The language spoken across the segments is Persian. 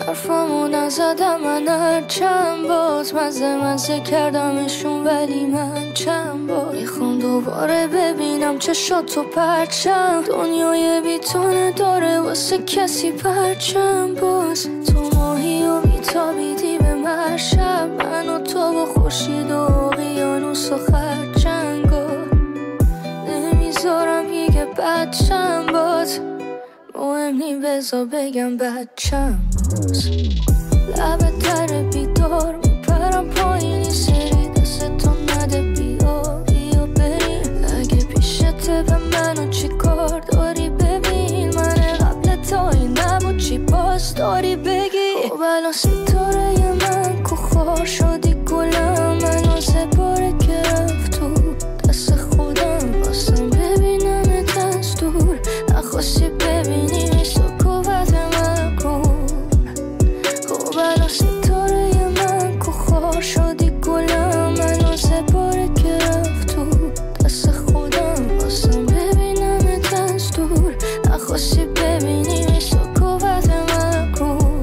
حرفامو نزدم من هر چند باز مزه کردمشون ولی من چند بار میخوام دوباره ببینم چشاتو پرچم دنیای بیتونه داره واسه کسی پرچم باز تو ماهی و بیتابیدی به مرشب من و تو با خورشید و اقیانوس و خرچنگا نمیذارم یه بچم باز مهم نی بذار بگم بچم باز لب در بیدار میپرم پایینی سری دستتو نده بیا بریم اگه پیشته به منو چی کار داری ببین من قبل تا این نبود چی باز داری بگی خب الان ستاره من کو خار شدی گلم منو زباره که رفت تو دست خودم باستم ببینم از دور نخواستی ببینی میسو قوت من کن خب الان ستاره من کو خار شدی گلم منو زباره که رفت تو دست خودم باستم ببینم از دور نخواستی ببینی میسو قوت من کن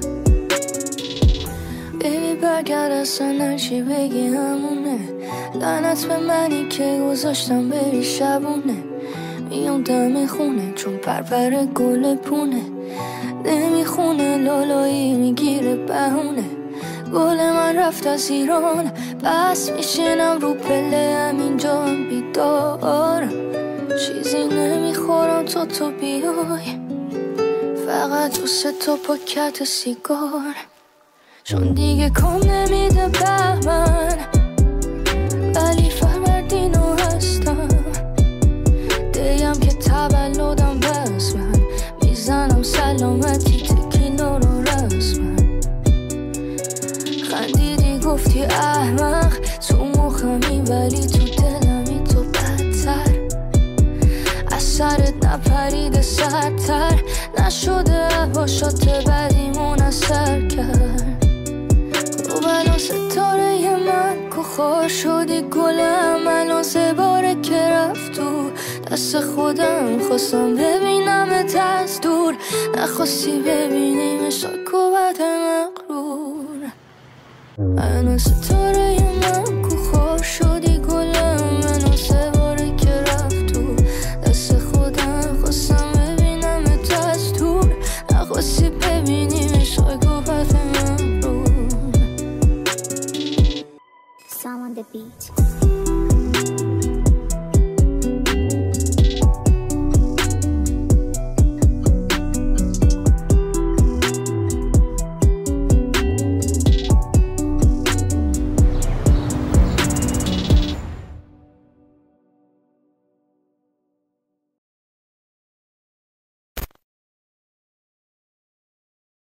بیبی برگرد اصلا هرچی بگی همونه لعنت به منی که گذاشتم بری شبونه میام دم خونه چون پرپر گل پونه نمیخونه لالایی میگیره بهونه گل من رفت از ایران بس میشینم رو پله همینجا هم بیدارم چیزی نمیخورم تو بیای فقط دوست تو پاکت سیگار چون دیگه کام نمیده بهمن ولی فروردینو هستم دیم که تولدم بس من میزنم سلامتی تکیلا رو رسمن خندیدی گفتی احمق تو مخمی ولی تو دلمی تو بدتر از سرت نپریده سرتر نشده هواشات بدیمون اثر کرد خب الان ستاره من که خار شدی گلم الان زباره که رفت تو دست خودم خواستم ببینمت از دور نخواستی ببینی مثل قوت مغرور الان ستاره من که خار شدی گلم الان زباره که رفت تو دست خودم خواستم ببینمت از دور نخواستی ببینی مثل قوت مغرور Sound on the beat.